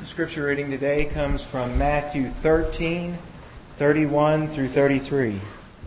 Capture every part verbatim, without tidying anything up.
Scripture reading today comes from Matthew thirteen, thirty-one through thirty-three.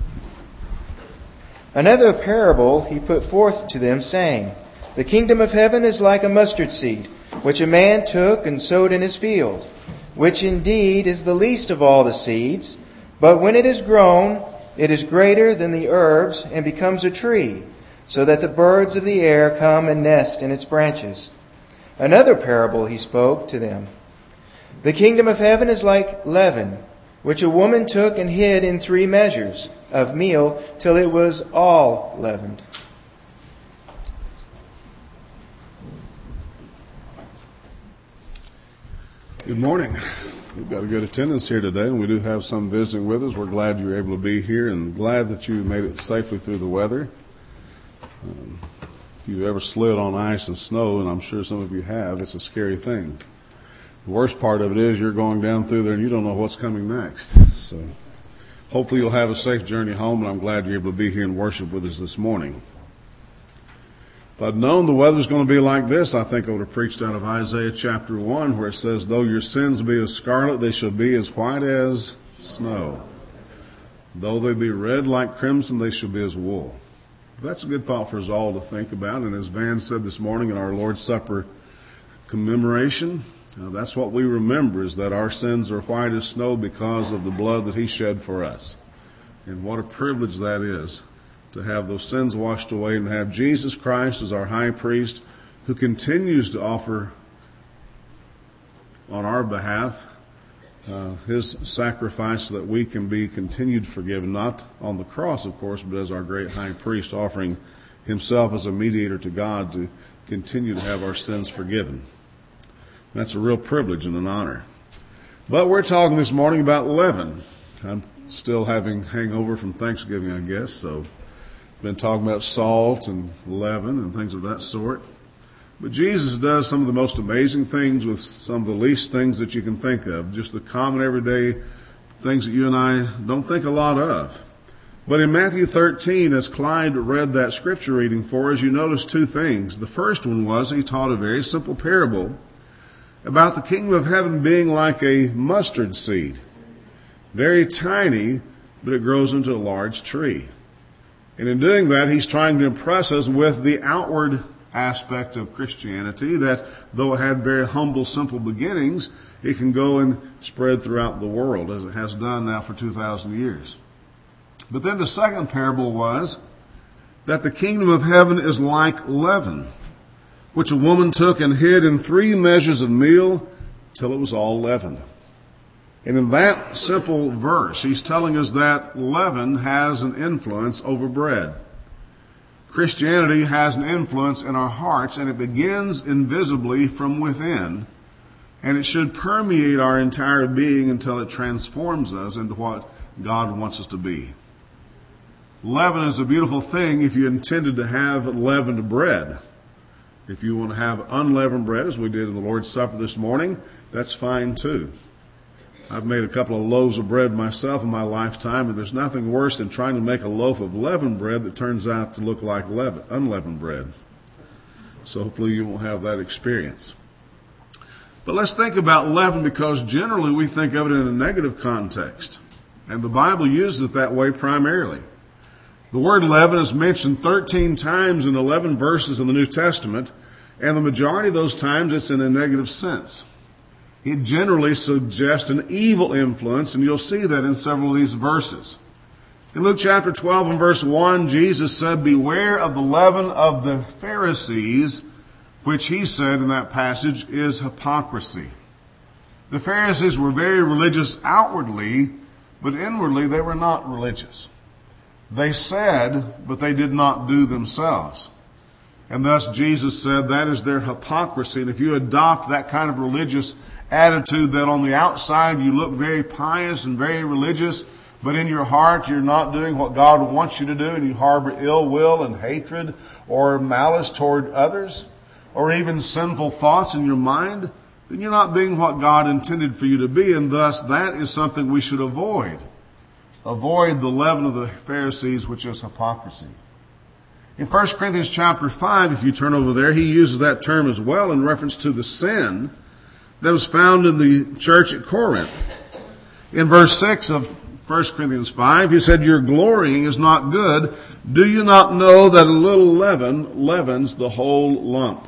Another parable he put forth to them, saying, The kingdom of heaven is like a mustard seed, which a man took and sowed in his field, which indeed is the least of all the seeds, but when it is grown, it is greater than the herbs and becomes a tree, so that the birds of the air come and nest in its branches. Another parable he spoke to them. The kingdom of heaven is like leaven, which a woman took and hid in three measures of meal till it was all leavened. Good morning. We've got a good attendance here today, and we do have some visiting with us. We're glad you were able to be here and glad that you made it safely through the weather. Um, if you've ever slid on ice and snow, and I'm sure some of you have, it's a scary thing. The worst part of it is you're going down through there and you don't know what's coming next. So hopefully you'll have a safe journey home, and I'm glad you're able to be here and worship with us this morning. If I'd known the weather's going to be like this, I think I would have preached out of Isaiah chapter one, where it says, Though your sins be as scarlet, they shall be as white as snow. Though they be red like crimson, they shall be as wool. That's a good thought for us all to think about. And as Van said this morning in our Lord's Supper commemoration, uh, that's what we remember, is that our sins are white as snow because of the blood that He shed for us. And what a privilege that is, to have those sins washed away and have Jesus Christ as our high priest, who continues to offer on our behalf uh, His sacrifice so that we can be continued forgiven, not on the cross, of course, but as our great high priest, offering Himself as a mediator to God to continue to have our sins forgiven. That's a real privilege and an honor. But we're talking this morning about leaven. I'm still having hangover from Thanksgiving, I guess, so been talking about salt and leaven and things of that sort. But Jesus does some of the most amazing things with some of the least things that you can think of. Just the common everyday things that you and I don't think a lot of. But in Matthew thirteen, as Clyde read that scripture reading for us, you notice two things. The first one was he taught a very simple parable about the kingdom of heaven being like a mustard seed. Very tiny, but it grows into a large tree. And in doing that, he's trying to impress us with the outward aspect of Christianity, that though it had very humble, simple beginnings, it can go and spread throughout the world, as it has done now for two thousand years. But then the second parable was that the kingdom of heaven is like leaven, which a woman took and hid in three measures of meal till it was all leavened. And in that simple verse, he's telling us that leaven has an influence over bread. Christianity has an influence in our hearts, and it begins invisibly from within, and it should permeate our entire being until it transforms us into what God wants us to be. Leaven is a beautiful thing if you intended to have leavened bread. If you want to have unleavened bread, as we did in the Lord's Supper this morning, that's fine too. I've made a couple of loaves of bread myself in my lifetime, and there's nothing worse than trying to make a loaf of leavened bread that turns out to look like leaven, unleavened bread. So hopefully you won't have that experience. But let's think about leaven, because generally we think of it in a negative context, and the Bible uses it that way primarily. The word leaven is mentioned thirteen times in eleven verses in the New Testament, and the majority of those times it's in a negative sense. It generally suggests an evil influence, and you'll see that in several of these verses. In Luke chapter twelve and verse one, Jesus said, Beware of the leaven of the Pharisees, which he said in that passage is hypocrisy. The Pharisees were very religious outwardly, but inwardly they were not religious. They said, but they did not do themselves. And thus Jesus said that is their hypocrisy. And if you adopt that kind of religious attitude, that on the outside you look very pious and very religious, but in your heart you're not doing what God wants you to do, and you harbor ill will and hatred or malice toward others, or even sinful thoughts in your mind, then you're not being what God intended for you to be, and thus that is something we should avoid. Avoid the leaven of the Pharisees, which is hypocrisy. In First Corinthians chapter five, if you turn over there, he uses that term as well in reference to the sin that was found in the church at Corinth. In verse six of First Corinthians five, he said, your glorying is not good. Do you not know that a little leaven leavens the whole lump?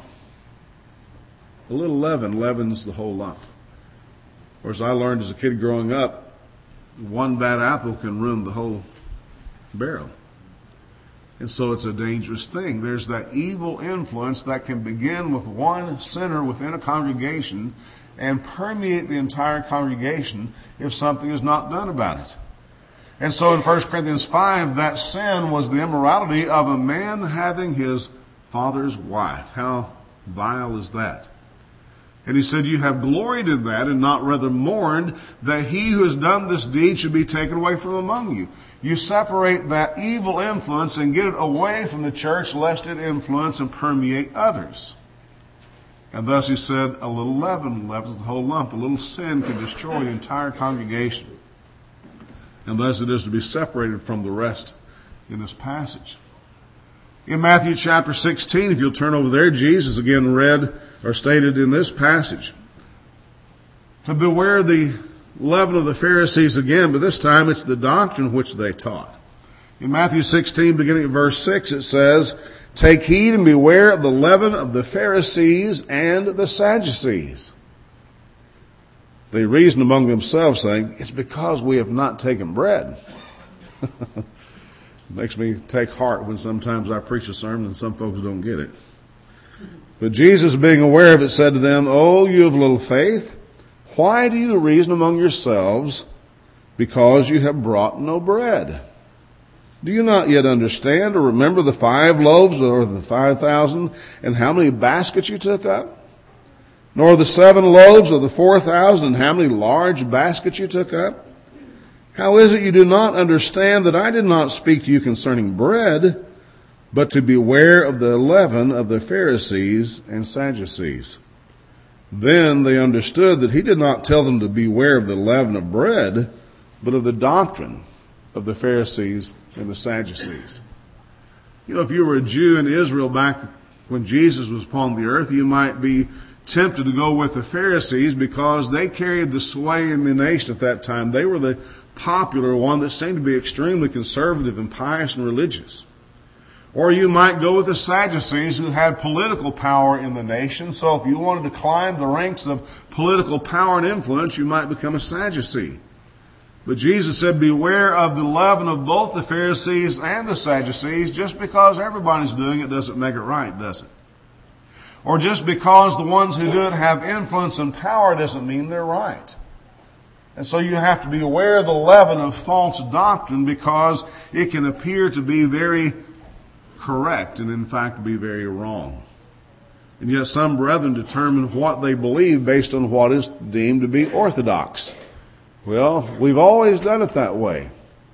A little leaven leavens the whole lump. Of course, I learned as a kid growing up, one bad apple can ruin the whole barrel. And so it's a dangerous thing. There's that evil influence that can begin with one sinner within a congregation and permeate the entire congregation if something is not done about it. And so in First Corinthians five, that sin was the immorality of a man having his father's wife. How vile is that? And he said, you have gloried in that and not rather mourned that he who has done this deed should be taken away from among you. You separate that evil influence and get it away from the church lest it influence and permeate others. And thus he said, a little leaven leavens the whole lump. A little sin can destroy the entire congregation. And thus it is to be separated from the rest in this passage. In Matthew chapter sixteen, if you'll turn over there, Jesus again read or stated in this passage to beware the leaven of the Pharisees again, but this time it's the doctrine which they taught. In Matthew sixteen, beginning at verse six, it says, take heed and beware of the leaven of the Pharisees and the Sadducees. They reasoned among themselves, saying, it's because we have not taken bread. It makes me take heart when sometimes I preach a sermon and some folks don't get it. But Jesus, being aware of it, said to them, oh, you of little faith, why do you reason among yourselves because you have brought no bread? Do you not yet understand or remember the five loaves or the five thousand and how many baskets you took up? Nor the seven loaves of the four thousand and how many large baskets you took up? How is it you do not understand that I did not speak to you concerning bread, but to beware of the leaven of the Pharisees and Sadducees? Then they understood that he did not tell them to beware of the leaven of bread, but of the doctrine of the Pharisees and the Sadducees. You know, if you were a Jew in Israel back when Jesus was upon the earth, you might be tempted to go with the Pharisees because they carried the sway in the nation at that time. They were the popular one that seemed to be extremely conservative and pious and religious. Or you might go with the Sadducees who had political power in the nation. So if you wanted to climb the ranks of political power and influence, you might become a Sadducee. But Jesus said, beware of the leaven of both the Pharisees and the Sadducees. Just because everybody's doing it doesn't make it right, does it? Or just because the ones who do it have influence and power doesn't mean they're right. And so you have to be aware of the leaven of false doctrine because it can appear to be very correct and in fact be very wrong. And yet some brethren determine what they believe based on what is deemed to be orthodox. Well, we've always done it that way.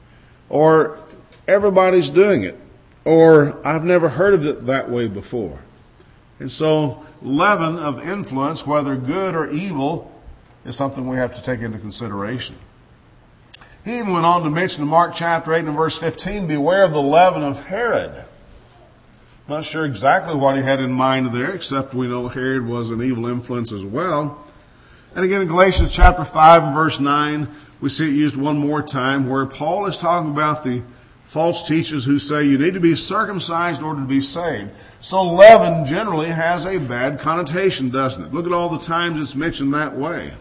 Or everybody's doing it. Or I've never heard of it that way before. And so leaven of influence, whether good or evil, is something we have to take into consideration. He even went on to mention in Mark chapter eight and verse fifteen, beware of the leaven of Herod. Not sure exactly what he had in mind there, except we know Herod was an evil influence as well. And again in Galatians chapter five and verse nine, we see it used one more time where Paul is talking about the false teachers who say you need to be circumcised in order to be saved. So leaven generally has a bad connotation, doesn't it? Look at all the times it's mentioned that way.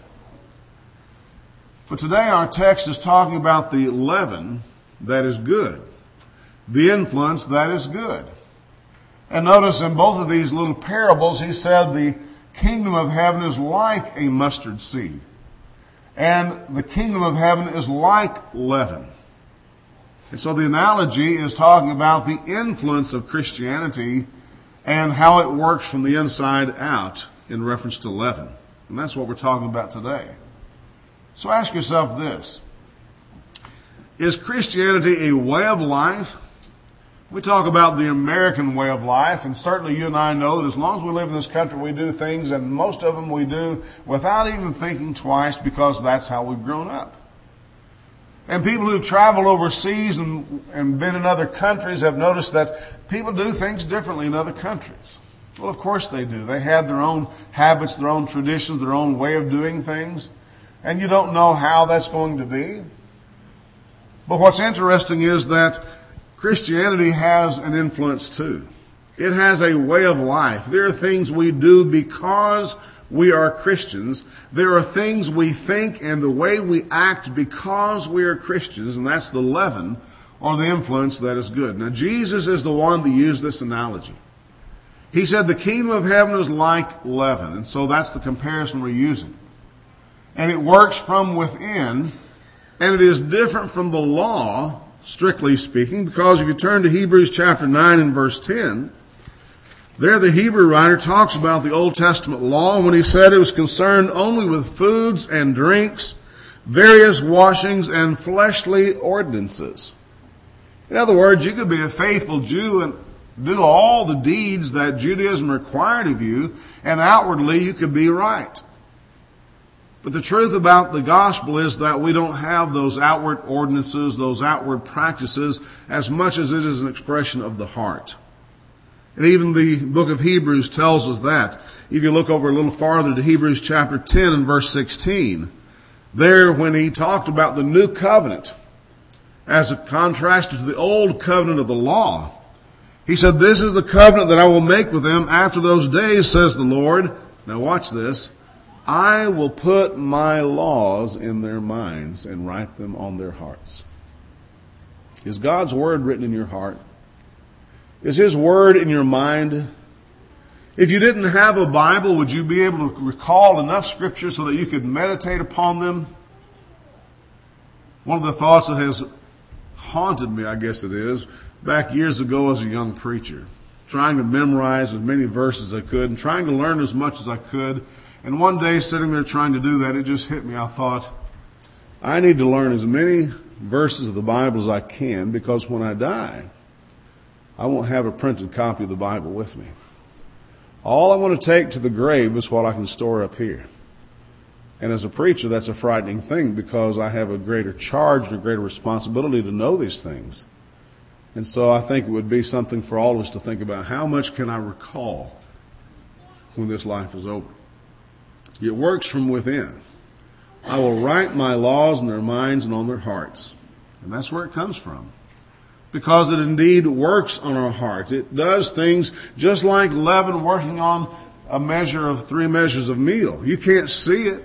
But today our text is talking about the leaven that is good, the influence that is good. And notice in both of these little parables, he said the kingdom of heaven is like a mustard seed. And the kingdom of heaven is like leaven. And so the analogy is talking about the influence of Christianity and how it works from the inside out in reference to leaven. And that's what we're talking about today. So ask yourself this. Is Christianity a way of life? We talk about the American way of life, and certainly you and I know that as long as we live in this country, we do things, and most of them we do without even thinking twice because that's how we've grown up. And people who've traveled overseas and, and been in other countries have noticed that people do things differently in other countries. Well, of course they do. They have their own habits, their own traditions, their own way of doing things. And you don't know how that's going to be. But what's interesting is that Christianity has an influence too. It has a way of life. There are things we do because we are Christians. There are things we think and the way we act because we are Christians, and that's the leaven or the influence that is good. Now, Jesus is the one that used this analogy. He said the kingdom of heaven is like leaven, and so that's the comparison we're using. And it works from within, and it is different from the law, strictly speaking, because if you turn to Hebrews chapter nine and verse ten, there the Hebrew writer talks about the Old Testament law when he said it was concerned only with foods and drinks, various washings, and fleshly ordinances. In other words, you could be a faithful Jew and do all the deeds that Judaism required of you, and outwardly you could be right. But the truth about the gospel is that we don't have those outward ordinances, those outward practices, as much as it is an expression of the heart. And even the book of Hebrews tells us that. If you look over a little farther to Hebrews chapter ten and verse sixteen, there when he talked about the new covenant as a contrast to the old covenant of the law, he said, this is the covenant that I will make with them after those days, says the Lord. Now watch this. I will put my laws in their minds and write them on their hearts. Is God's word written in your heart? Is His word in your mind? If you didn't have a Bible, would you be able to recall enough scriptures so that you could meditate upon them? One of the thoughts that has haunted me, I guess it is, back years ago as a young preacher, trying to memorize as many verses as I could and trying to learn as much as I could. And one day sitting there trying to do that, it just hit me. I thought, I need to learn as many verses of the Bible as I can, because when I die, I won't have a printed copy of the Bible with me. All I want to take to the grave is what I can store up here. And as a preacher, that's a frightening thing, because I have a greater charge and a greater responsibility to know these things. And so I think it would be something for all of us to think about. How much can I recall when this life is over? It works from within. I will write my laws in their minds and on their hearts. And that's where it comes from. Because it indeed works on our heart. It does things just like leaven working on a measure of three measures of meal. You can't see it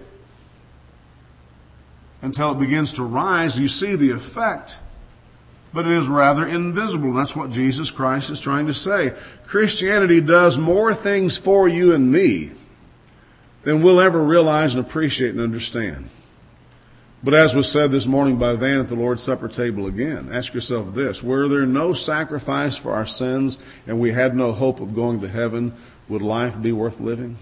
until it begins to rise. You see the effect, but it is rather invisible. That's what Jesus Christ is trying to say. Christianity does more things for you and me than we'll ever realize and appreciate and understand. But as was said this morning by Van at the Lord's Supper table again, ask yourself this: were there no sacrifice for our sins and we had no hope of going to heaven, would life be worth living?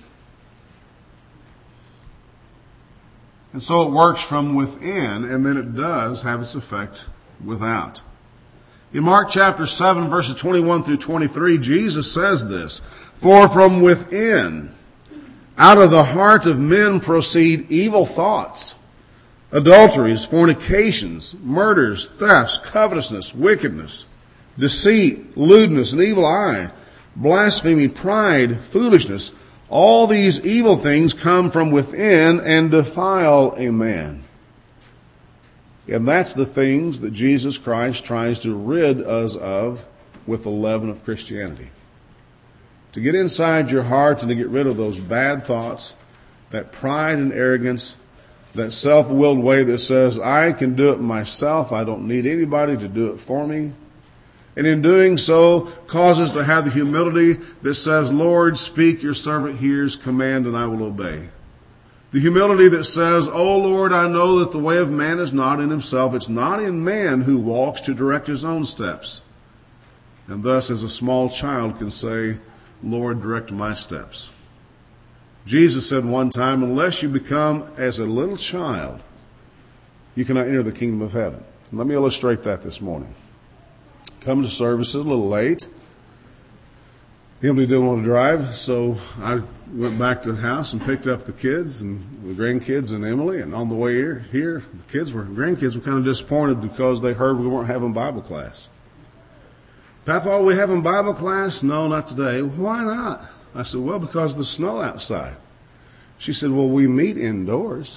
And so it works from within, and then it does have its effect without. In Mark chapter seven, verses twenty-one through twenty-three, Jesus says this: for from within, out of the heart of men proceed evil thoughts, adulteries, fornications, murders, thefts, covetousness, wickedness, deceit, lewdness, an evil eye, blasphemy, pride, foolishness. All these evil things come from within and defile a man. And that's the things that Jesus Christ tries to rid us of with the leaven of Christianity. To get inside your heart and to get rid of those bad thoughts, that pride and arrogance, that self-willed way that says, I can do it myself, I don't need anybody to do it for me. And in doing so, causes to have the humility that says, Lord, speak, your servant hears, command, and I will obey. The humility that says, oh Lord, I know that the way of man is not in himself. It's not in man who walks to direct his own steps. And thus, as a small child can say, Lord, direct my steps. Jesus said one time, unless you become as a little child, you cannot enter the kingdom of heaven. Let me illustrate that this morning. Come to services a little late. Emily didn't want to drive, so I went back to the house and picked up the kids and the grandkids and Emily. And on the way here, here the kids were, grandkids were kind of disappointed because they heard we weren't having Bible class. Papa, are we having Bible class? No, not today. Why not? I said, well, because of the snow outside. She said, well, we meet indoors.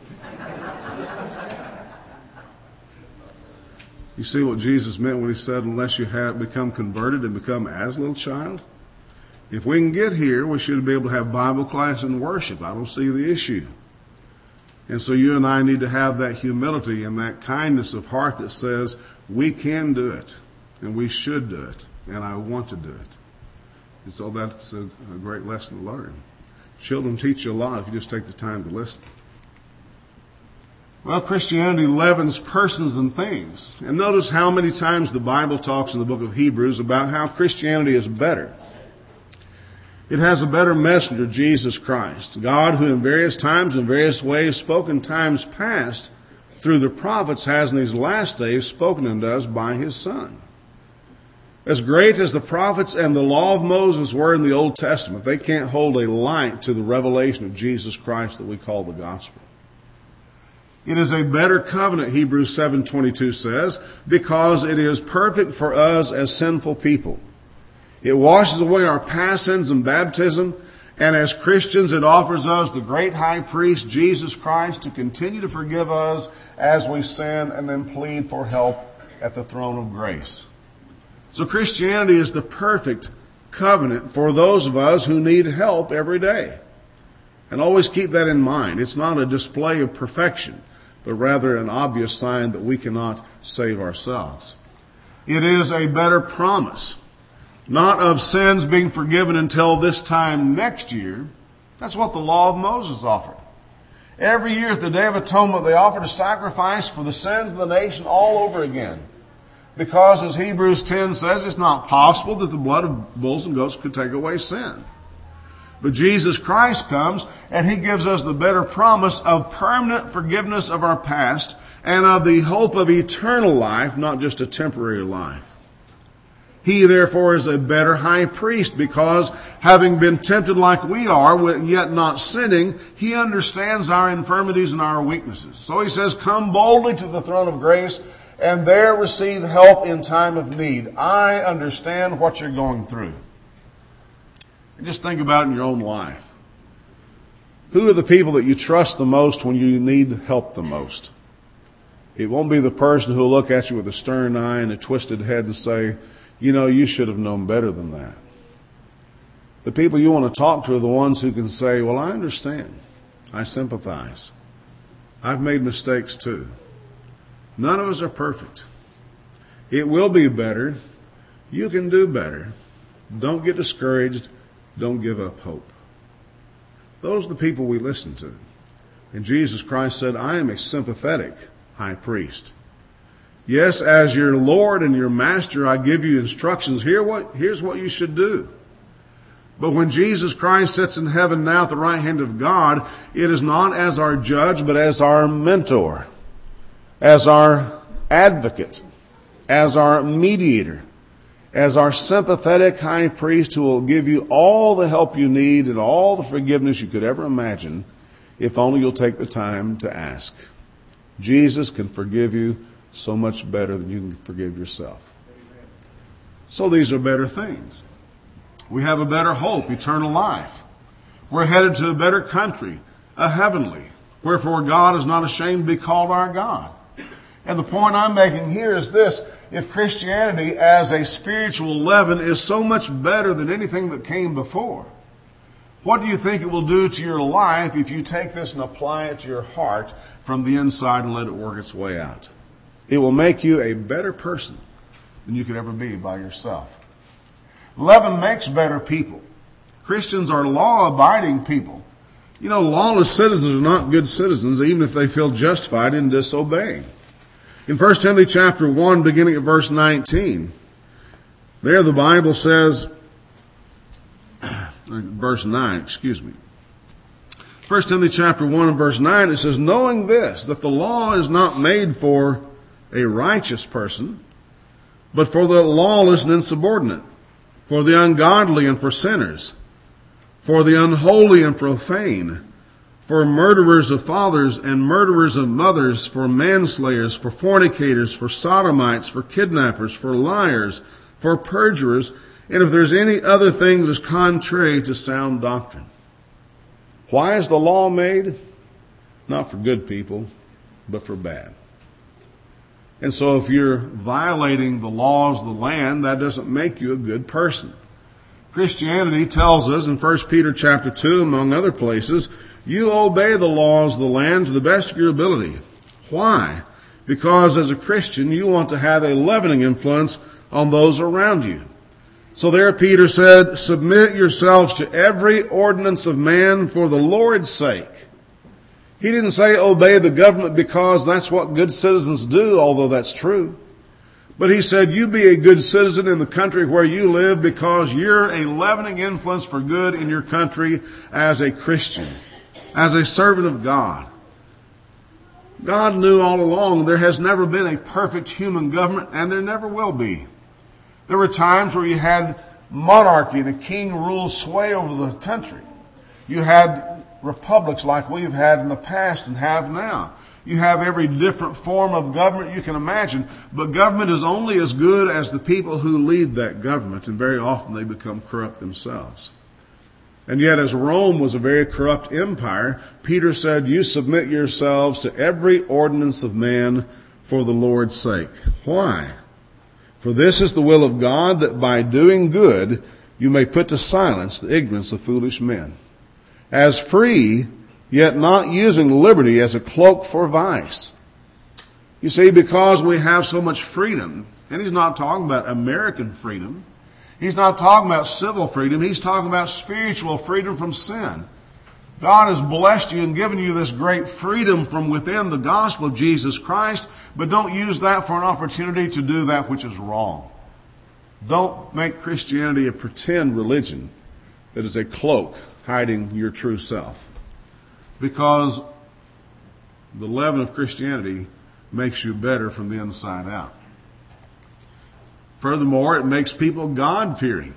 You see what Jesus meant when he said, unless you have become converted and become as a little child? If we can get here, we should be able to have Bible class and worship. I don't see the issue. And so you and I need to have that humility and that kindness of heart that says, we can do it, and we should do it, and I want to do it. And so that's a, a great lesson to learn. Children teach you a lot if you just take the time to listen. Well, Christianity leavens persons and things. And notice how many times the Bible talks in the book of Hebrews about how Christianity is better. It has a better messenger, Jesus Christ, God who in various times and various ways spoke in times past through the prophets has in these last days spoken unto us by his Son. As great as the prophets and the law of Moses were in the Old Testament, they can't hold a light to the revelation of Jesus Christ that we call the gospel. It is a better covenant, Hebrews seven twenty-two says, because it is perfect for us as sinful people. It washes away our past sins in baptism, and as Christians it offers us the great high priest, Jesus Christ, to continue to forgive us as we sin and then plead for help at the throne of grace. So Christianity is the perfect covenant for those of us who need help every day. And always keep that in mind. It's not a display of perfection, but rather an obvious sign that we cannot save ourselves. It is a better promise, not of sins being forgiven until this time next year. That's what the law of Moses offered. Every year at the Day of Atonement, they offered a sacrifice for the sins of the nation all over again. Because, as Hebrews ten says, it's not possible that the blood of bulls and goats could take away sin. But Jesus Christ comes, and he gives us the better promise of permanent forgiveness of our past and of the hope of eternal life, not just a temporary life. He, therefore, is a better high priest because, having been tempted like we are, yet not sinning, he understands our infirmities and our weaknesses. So he says, come boldly to the throne of grace and there receive help in time of need. I understand what you're going through. And just think about it in your own life. Who are the people that you trust the most when you need help the most? It won't be the person who will look at you with a stern eye and a twisted head and say, you know, you should have known better than that. The people you want to talk to are the ones who can say, well, I understand. I sympathize. I've made mistakes too. None of us are perfect. It will be better. You can do better. Don't get discouraged. Don't give up hope. Those are the people we listen to. And Jesus Christ said, I am a sympathetic high priest. Yes, as your Lord and your Master, I give you instructions. Here what, here's what you should do. But when Jesus Christ sits in heaven now at the right hand of God, it is not as our judge, but as our mentor, as our advocate, as our mediator, as our sympathetic high priest who will give you all the help you need and all the forgiveness you could ever imagine, if only you'll take the time to ask. Jesus can forgive you so much better than you can forgive yourself. So these are better things. We have a better hope, eternal life. We're headed to a better country, a heavenly. Wherefore God is not ashamed to be called our God. And the point I'm making here is this. If Christianity as a spiritual leaven is so much better than anything that came before, what do you think it will do to your life if you take this and apply it to your heart from the inside and let it work its way out? It will make you a better person than you could ever be by yourself. Leaven makes better people. Christians are law-abiding people. You know, lawless citizens are not good citizens, even if they feel justified in disobeying. In First Timothy chapter one, beginning at verse nineteen, there the Bible says, verse nine, excuse me. First Timothy chapter one and verse nine, it says, knowing this, that the law is not made for a righteous person, but for the lawless and insubordinate, for the ungodly and for sinners, for the unholy and profane, for murderers of fathers and murderers of mothers, for manslayers, for fornicators, for sodomites, for kidnappers, for liars, for perjurers, and if there's any other thing that is contrary to sound doctrine. Why is the law made? Not for good people, but for bad. And so if you're violating the laws of the land, that doesn't make you a good person. Christianity tells us in First Peter chapter two, among other places, you obey the laws of the land to the best of your ability. Why? Because as a Christian, you want to have a leavening influence on those around you. So there Peter said, submit yourselves to every ordinance of man for the Lord's sake. He didn't say obey the government because that's what good citizens do, although that's true. But he said you be a good citizen in the country where you live because you're a leavening influence for good in your country as a Christian, as a servant of God. God knew all along there has never been a perfect human government, and there never will be. There were times where you had monarchy and a king ruled sway over the country. You had republics like we've had in the past and have now. You have every different form of government you can imagine, but government is only as good as the people who lead that government, and very often they become corrupt themselves. And yet, as Rome was a very corrupt empire, Peter said, you submit yourselves to every ordinance of man for the Lord's sake. Why? For this is the will of God, that by doing good you may put to silence the ignorance of foolish men. As free, yet not using liberty as a cloak for vice. You see, because we have so much freedom, and he's not talking about American freedom, he's not talking about civil freedom, he's talking about spiritual freedom from sin. God has blessed you and given you this great freedom from within the gospel of Jesus Christ, but don't use that for an opportunity to do that which is wrong. Don't make Christianity a pretend religion that is a cloak hiding your true self. Because the leaven of Christianity makes you better from the inside out. Furthermore, it makes people God-fearing.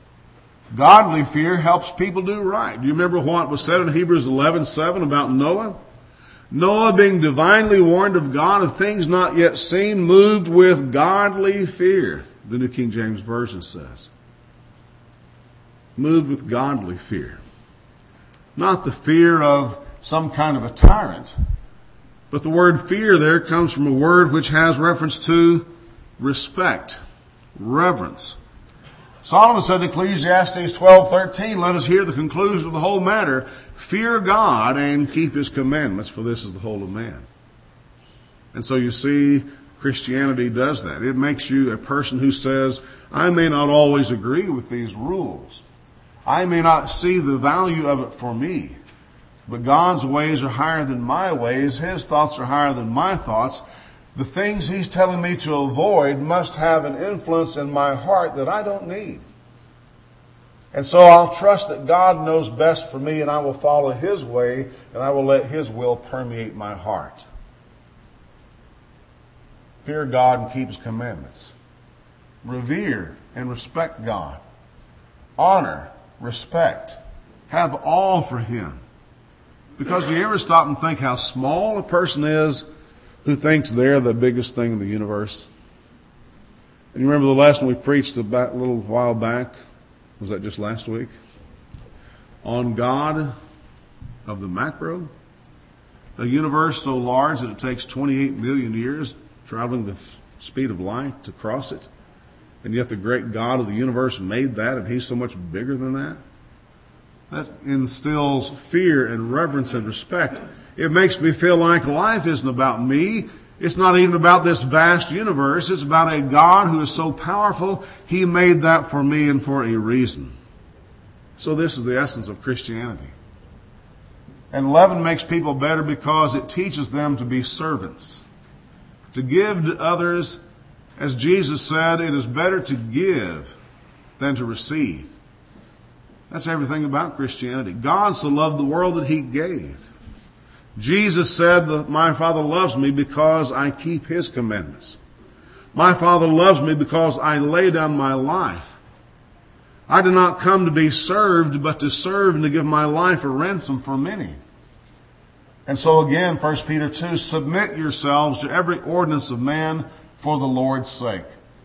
Godly fear helps people do right. Do you remember what was said in Hebrews eleven seven about Noah? Noah, being divinely warned of God of things not yet seen, moved with godly fear, the New King James Version says. Moved with godly fear. Not the fear of some kind of a tyrant, but the word fear there comes from a word which has reference to respect, reverence. Solomon said in Ecclesiastes twelve thirteen, let us hear the conclusion of the whole matter. Fear God and keep his commandments, for this is the whole of man. And so you see, Christianity does that. It makes you a person who says, I may not always agree with these rules. I may not see the value of it for me. But God's ways are higher than my ways. His thoughts are higher than my thoughts. The things he's telling me to avoid must have an influence in my heart that I don't need. And so I'll trust that God knows best for me, and I will follow his way, and I will let his will permeate my heart. Fear God and keep his commandments. Revere and respect God. Honor, respect. Have awe for him. Because do you ever stop and think how small a person is who thinks they're the biggest thing in the universe? And you remember the lesson we preached about a little while back? Was that just last week? On God of the macro. A universe so large that it takes twenty-eight million years traveling the speed of light to cross it. And yet the great God of the universe made that, and he's so much bigger than that. That instills fear and reverence and respect. It makes me feel like life isn't about me. It's not even about this vast universe. It's about a God who is so powerful, he made that for me and for a reason. So this is the essence of Christianity. And leaven makes people better because it teaches them to be servants. To give to others, as Jesus said, it is better to give than to receive. That's everything about Christianity. God so loved the world that he gave. Jesus said that my Father loves me because I keep his commandments. My Father loves me because I lay down my life. I did not come to be served, but to serve and to give my life a ransom for many. And so again, First Peter two, submit yourselves to every ordinance of man for the Lord's sake.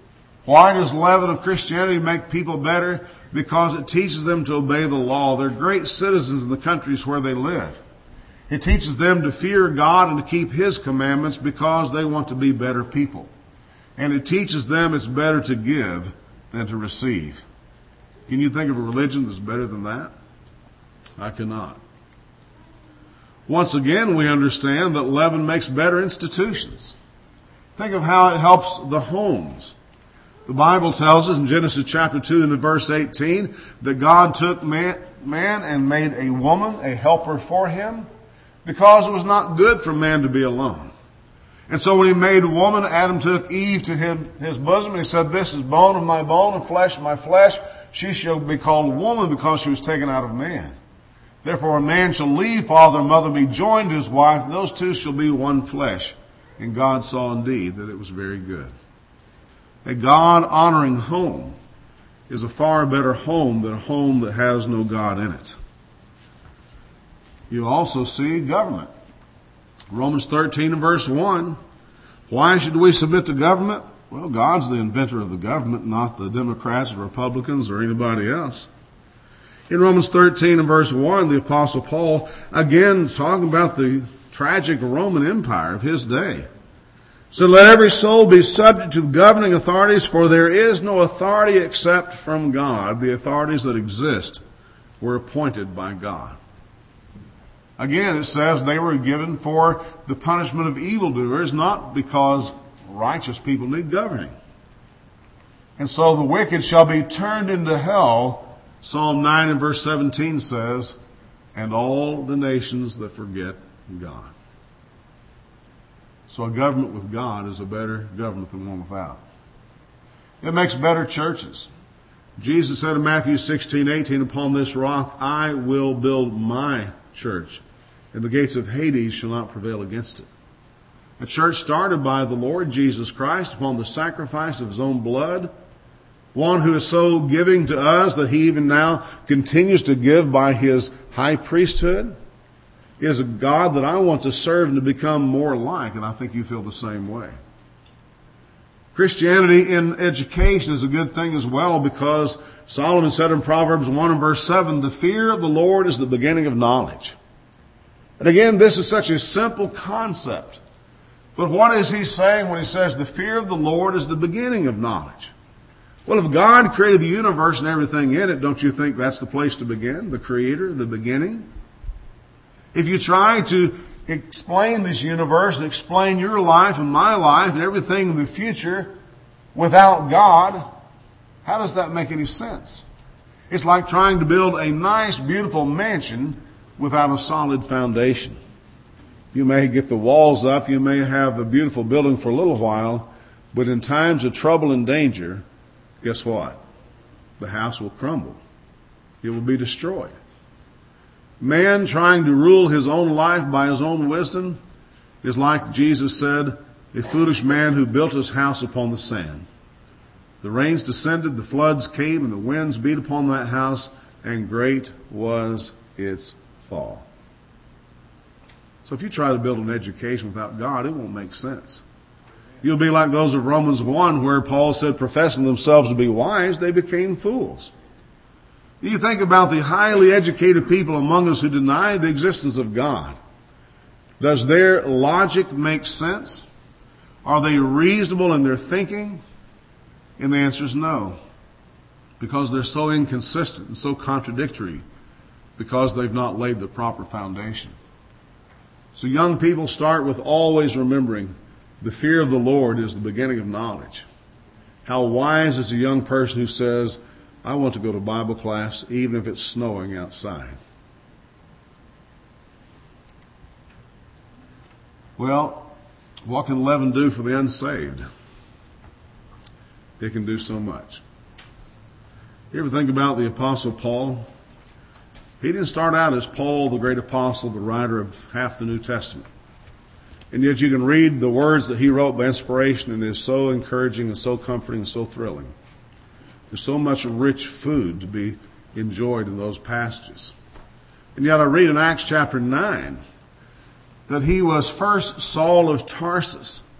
Why does leaven of Christianity make people better? Because it teaches them to obey the law. They're great citizens in the countries where they live. It teaches them to fear God and to keep His commandments because they want to be better people. And it teaches them it's better to give than to receive. Can you think of a religion that's better than that? I cannot. Once again, we understand that leaven makes better institutions. Think of how it helps the homes. The Bible tells us in Genesis chapter two and in verse eighteen that God took man, man and made a woman, a helper for him, because it was not good for man to be alone. And so when He made a woman, Adam took Eve to him, his bosom, and he said, "This is bone of my bone and flesh of my flesh. She shall be called woman because she was taken out of man. Therefore a man shall leave father and mother, be joined to his wife, and those two shall be one flesh. And God saw indeed that it was very good." A God-honoring home is a far better home than a home that has no God in it. You also see government. Romans thirteen and verse one. Why should we submit to government? Well, God's the inventor of the government, not the Democrats or Republicans or anybody else. In Romans thirteen and verse one, the Apostle Paul, again talking about the tragic Roman Empire of his day, "So let every soul be subject to the governing authorities, for there is no authority except from God." The authorities that exist were appointed by God. Again, it says they were given for the punishment of evildoers, not because righteous people need governing. And so the wicked shall be turned into hell, Psalm nine and verse seventeen says, "and all the nations that forget God." So a government with God is a better government than one without. It makes better churches. Jesus said in Matthew sixteen eighteen, "Upon this rock I will build my church, and the gates of Hades shall not prevail against it." A church started by the Lord Jesus Christ upon the sacrifice of His own blood. One who is so giving to us that He even now continues to give by His high priesthood, is a God that I want to serve and to become more like, and I think you feel the same way. Christianity in education is a good thing as well, because Solomon said in Proverbs one and verse seven, "The fear of the Lord is the beginning of knowledge." And again, this is such a simple concept. But what is he saying when he says the fear of the Lord is the beginning of knowledge? Well, if God created the universe and everything in it, don't you think that's the place to begin? The Creator, the beginning? If you try to explain this universe and explain your life and my life and everything in the future without God, how does that make any sense? It's like trying to build a nice, beautiful mansion without a solid foundation. You may get the walls up, you may have the beautiful building for a little while, but in times of trouble and danger, guess what? The house will crumble. It will be destroyed. Man trying to rule his own life by his own wisdom is like Jesus said, a foolish man who built his house upon the sand. The rains descended, the floods came, and the winds beat upon that house, and great was its fall. So if you try to build an education without God, it won't make sense. You'll be like those of Romans one, where Paul said, professing themselves to be wise, they became fools. You think about the highly educated people among us who deny the existence of God. Does their logic make sense? Are they reasonable in their thinking? And the answer is no. Because they're so inconsistent and so contradictory. Because they've not laid the proper foundation. So young people start with always remembering the fear of the Lord is the beginning of knowledge. How wise is a young person who says, I want to go to Bible class even if it's snowing outside. Well, what can leaven do for the unsaved? It can do so much. You ever think about the Apostle Paul? He didn't start out as Paul, the great apostle, the writer of half the New Testament. And yet you can read the words that he wrote by inspiration, and it is so encouraging and so comforting and so thrilling. There's so much rich food to be enjoyed in those passages. And yet I read in Acts chapter nine that he was first Saul of Tarsus,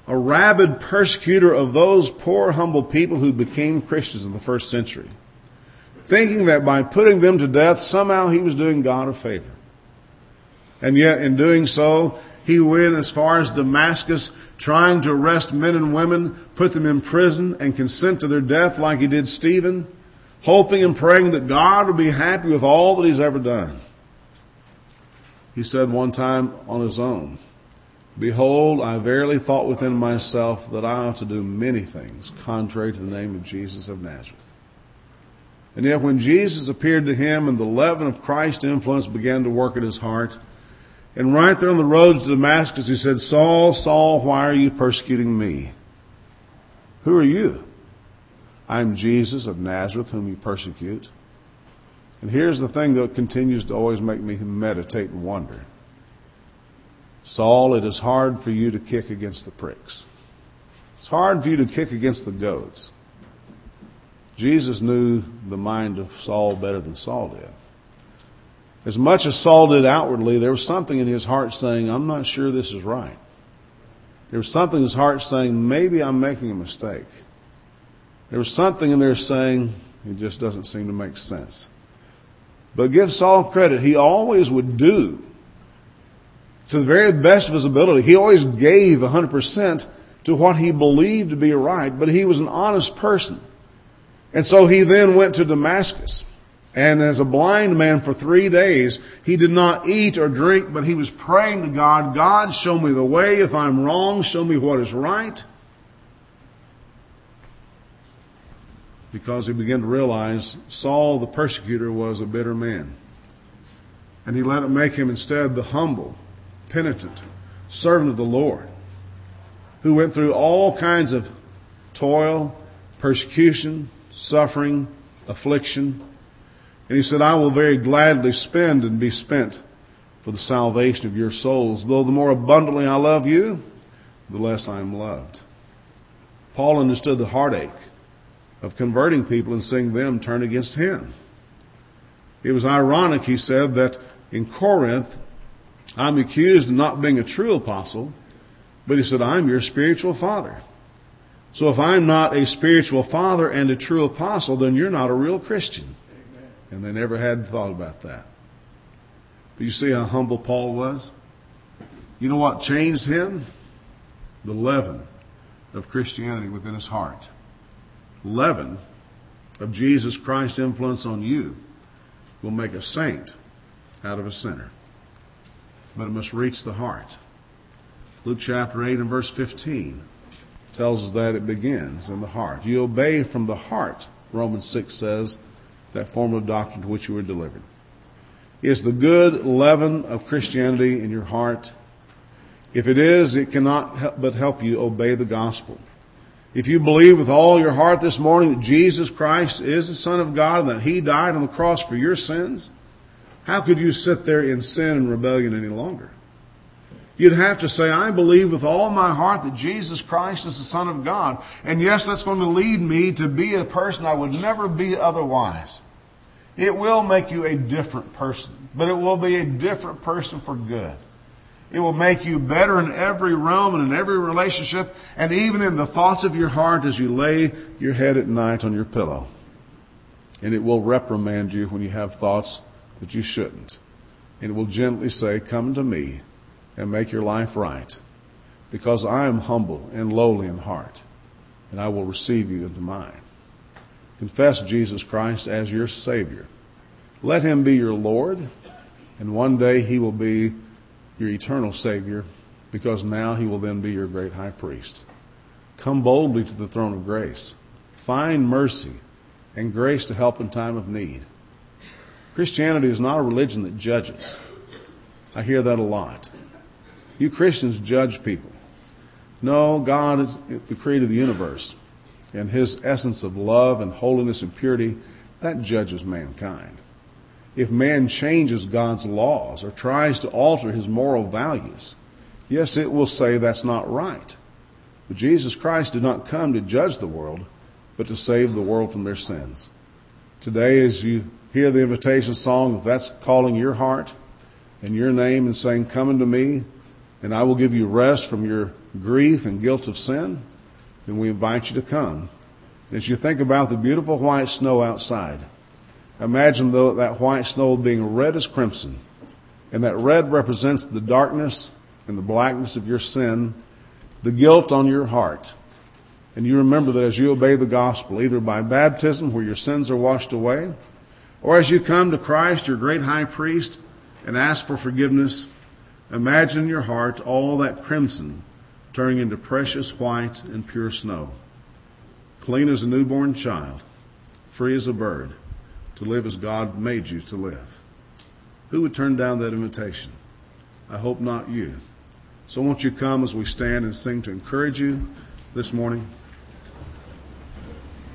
a rabid persecutor of those poor, humble people who became Christians in the first century, thinking that by putting them to death, somehow he was doing God a favor. And yet, in doing so, he went as far as Damascus, trying to arrest men and women, put them in prison, and consent to their death like he did Stephen, hoping and praying that God would be happy with all that he's ever done. He said one time on his own, "Behold, I verily thought within myself that I ought to do many things contrary to the name of Jesus of Nazareth." And yet when Jesus appeared to him and the leaven of Christ's influence began to work in his heart, and right there on the road to Damascus he said, "Saul, Saul, why are you persecuting me? Who are you?" "I am Jesus of Nazareth whom you persecute." And here's the thing that continues to always make me meditate and wonder. "Saul, it is hard for you to kick against the pricks. It's hard for you to kick against the goads." Jesus knew the mind of Saul better than Saul did. As much as Saul did outwardly, there was something in his heart saying, "I'm not sure this is right." There was something in his heart saying, "Maybe I'm making a mistake." There was something in there saying, "It just doesn't seem to make sense." But give Saul credit, he always would do to the very best of his ability. He always gave one hundred percent to what he believed to be right, but he was an honest person. And so he then went to Damascus. And as a blind man for three days, he did not eat or drink, but he was praying to God, "God, show me the way. If I'm wrong, show me what is right." Because he began to realize Saul the persecutor was a bitter man. And he let it make him instead the humble, penitent servant of the Lord, who went through all kinds of toil, persecution, suffering, affliction. And he said, "I will very gladly spend and be spent for the salvation of your souls. Though the more abundantly I love you, the less I am loved." Paul understood the heartache of converting people and seeing them turn against him. It was ironic, he said, that in Corinth, I'm accused of not being a true apostle, but he said, "I'm your spiritual father." So if I'm not a spiritual father and a true apostle, then you're not a real Christian. Amen. And they never had thought about that. But you see how humble Paul was? You know what changed him? The leaven of Christianity within his heart. Leaven of Jesus Christ's influence on you will make a saint out of a sinner. But it must reach the heart. Luke chapter eight and verse fifteen tells us that it begins in the heart. You obey from the heart, Romans six says, that form of doctrine to which you were delivered. Is the good leaven of Christianity in your heart? If it is, it cannot help but help you obey the gospel. If you believe with all your heart this morning that Jesus Christ is the Son of God and that He died on the cross for your sins, how could you sit there in sin and rebellion any longer? You'd have to say, "I believe with all my heart that Jesus Christ is the Son of God." And yes, that's going to lead me to be a person I would never be otherwise. It will make you a different person, but it will be a different person for good. It will make you better in every realm and in every relationship, and even in the thoughts of your heart as you lay your head at night on your pillow. And it will reprimand you when you have thoughts that you shouldn't. And it will gently say, "Come to me and make your life right, because I am humble and lowly in heart, and I will receive you into mine." Confess Jesus Christ as your Savior. Let Him be your Lord, and one day He will be your eternal Savior, because now He will then be your great high priest. Come boldly to the throne of grace. Find mercy and grace to help in time of need. Christianity is not a religion that judges. I hear that a lot. You Christians judge people. No, God is the creator of the universe, and His essence of love and holiness and purity, that judges mankind. If man changes God's laws or tries to alter His moral values, yes, it will say that's not right. But Jesus Christ did not come to judge the world, but to save the world from their sins. Today, as you hear the invitation song, if that's calling your heart and your name and saying, "Come unto me," and I will give you rest from your grief and guilt of sin, then we invite you to come. As you think about the beautiful white snow outside, imagine though that white snow being red as crimson, and that red represents the darkness and the blackness of your sin, the guilt on your heart. And you remember that as you obey the gospel, either by baptism where your sins are washed away, or as you come to Christ, your great high priest, and ask for forgiveness, imagine in your heart all that crimson turning into precious white and pure snow, clean as a newborn child, free as a bird, to live as God made you to live. Who would turn down that invitation? I hope not you. So won't you come as we stand and sing to encourage you this morning?